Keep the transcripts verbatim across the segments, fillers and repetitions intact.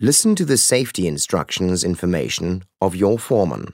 Listen to the safety instructions information of your foreman.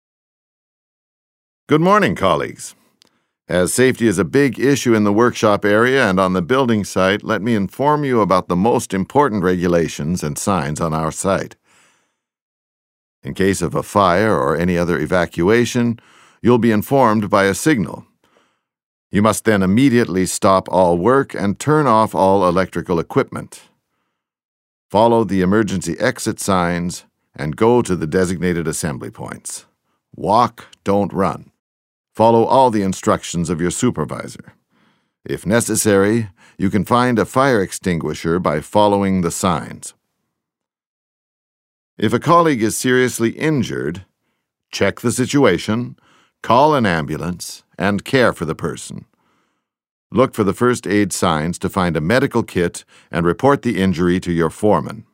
Good morning, colleagues. As safety is a big issue in the workshop area and on the building site, let me inform you about the most important regulations and signs on our site. In case of a fire or any other evacuation, you'll be informed by a signal. You must then immediately stop all work and turn off all electrical equipment. Follow the emergency exit signs and go to the designated assembly points. Walk, don't run. Follow all the instructions of your supervisor. If necessary, you can find a fire extinguisher by following the signs. If a colleague is seriously injured, check the situation, call an ambulance, and care for the person. Look for the first aid signs to find a medical kit and report the injury to your foreman.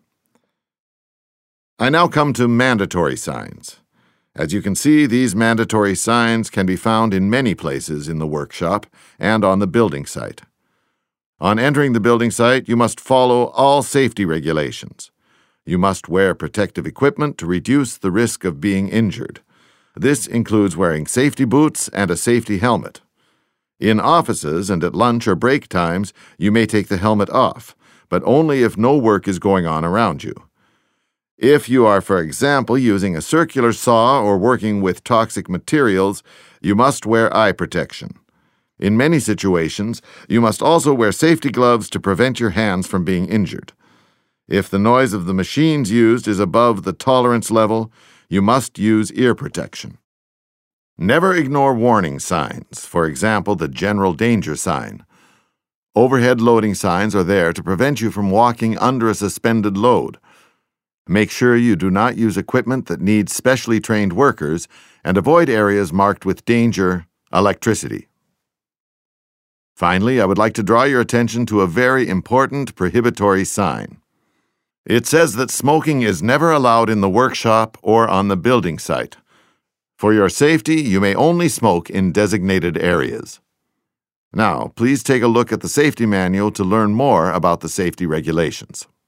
I now come to mandatory signs. As you can see, these mandatory signs can be found in many places in the workshop and on the building site. On entering the building site, you must follow all safety regulations. You must wear protective equipment to reduce the risk of being injured. This includes wearing safety boots and a safety helmet. In offices and at lunch or break times, you may take the helmet off, but only if no work is going on around you. If you are, for example, using a circular saw or working with toxic materials, you must wear eye protection. In many situations, you must also wear safety gloves to prevent your hands from being injured. If the noise of the machines used is above the tolerance level, you must use ear protection. Never ignore warning signs, for example, the general danger sign. Overhead loading signs are there to prevent you from walking under a suspended load. Make sure you do not use equipment that needs specially trained workers and avoid areas marked with danger, electricity. Finally, I would like to draw your attention to a very important prohibitory sign. It says that smoking is never allowed in the workshop or on the building site. For your safety, you may only smoke in designated areas. Now, please take a look at the safety manual to learn more about the safety regulations.